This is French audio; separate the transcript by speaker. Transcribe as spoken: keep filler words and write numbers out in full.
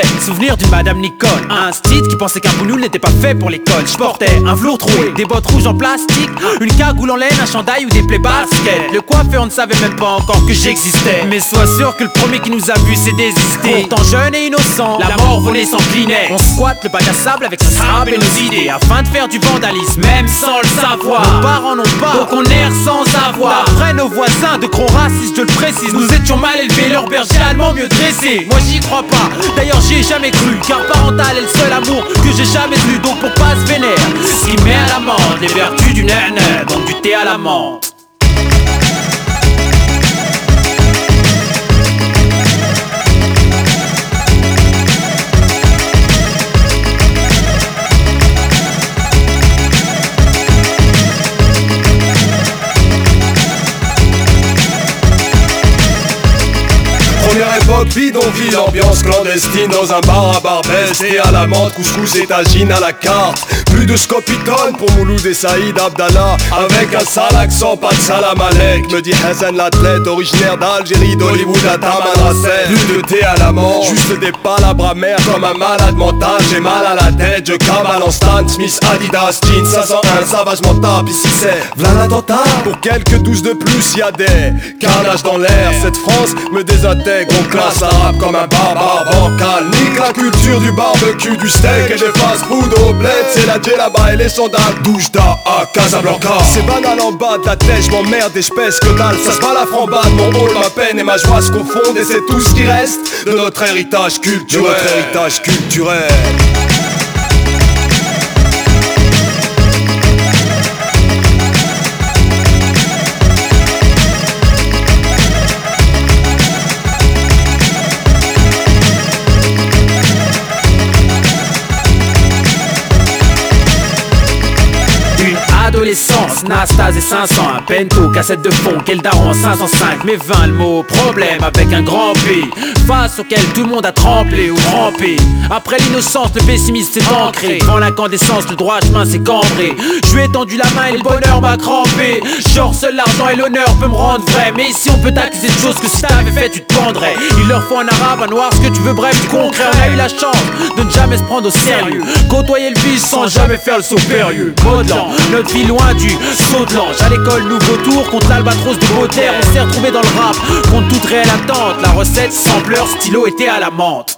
Speaker 1: souvenir d'une madame Nicole, un stit qui pensait qu'un boulot n'était pas fait pour l'école. Je portais un velours troué, des bottes rouges en plastique, une cagoule en laine, un chandail ou des plaies basket. Le coiffeur ne savait même pas encore que j'existais, mais sois sûr que le premier qui nous a vu s'est désisté. Pourtant jeune et innocent, la mort volait sans clinet. On squatte le bac à sable avec sa sable et nos idées, afin de faire du vandalisme, même sans le savoir. Nos parents n'ont pas, donc on erre sans avoir. D'après nos voisins de gros racistes, je le précise, nous étions mal élevés, leur berger allemand mieux dressé. Moi j'y crois pas, d'ailleurs j'y ai jamais cru, car parental est le seul amour que j'ai jamais eu. Donc pour pas se vénère, ce qui met à l'amende les vertus du nène, donc du thé à la menthe.
Speaker 2: Première époque bidonville, ambiance clandestine dans un bar à Barbès. Et à la menthe, couscous et tagine à la carte. Plus de scopitone pour Mouloud et Saïd Abdallah, avec un sale accent, pas de salam alek, me dit Hazen l'athlète, originaire d'Algérie, d'Hollywood à Tamanrasset. Plus de thé à la menthe, juste des palabres amères comme un malade mental. J'ai mal à la tête, je cavale en Stan Smith, Adidas, jeans cinq cent un, savage mental. Ici c'est v'là l'attentat. Pour quelques douze de plus, y'a des carnages dans l'air. Cette France me désintègre, on classe arabe comme un barbare bancal. Nique la culture du barbecue, du steak et des fast-food au bled. C'est la là-bas et les sandales, Doujda à Casablanca. C'est banal en bas de la tête, je m'emmerde et je pèse que dalle. Ça se bat la frambade, mon rôle, ma peine et ma joie se confondent. Et c'est tout ce qui reste de notre héritage culturel. De notre héritage culturel.
Speaker 1: Adolescence, Nastase et cinq cents, un Pento, cassette de fond, quel daron cinq cent cinq, mais vingt le mot, problème avec un grand P, face auquel tout le monde a tremblé ou trempé. Après l'innocence, le pessimisme s'est ancré, devant l'incandescence, le droit chemin s'est cambré. Je lui ai tendu la main et le bonheur m'a crampé. Genre seul l'argent et l'honneur peut me rendre vrai, mais ici on peut t'accuser de choses que si t'avais fait tu te pendrais. Il leur faut un arabe, un noir, ce que tu veux, bref du concret. On a eu la chance de ne jamais se prendre au sérieux, côtoyer le vice sans jamais faire le saut périlleux. Modelant, notre vie loin du saut de l'ange. À l'école, nouveau tour contre l'albatros de Baudelaire. On s'est retrouvé dans le rap contre toute réelle attente. La recette, sampleur, stylo était à la menthe.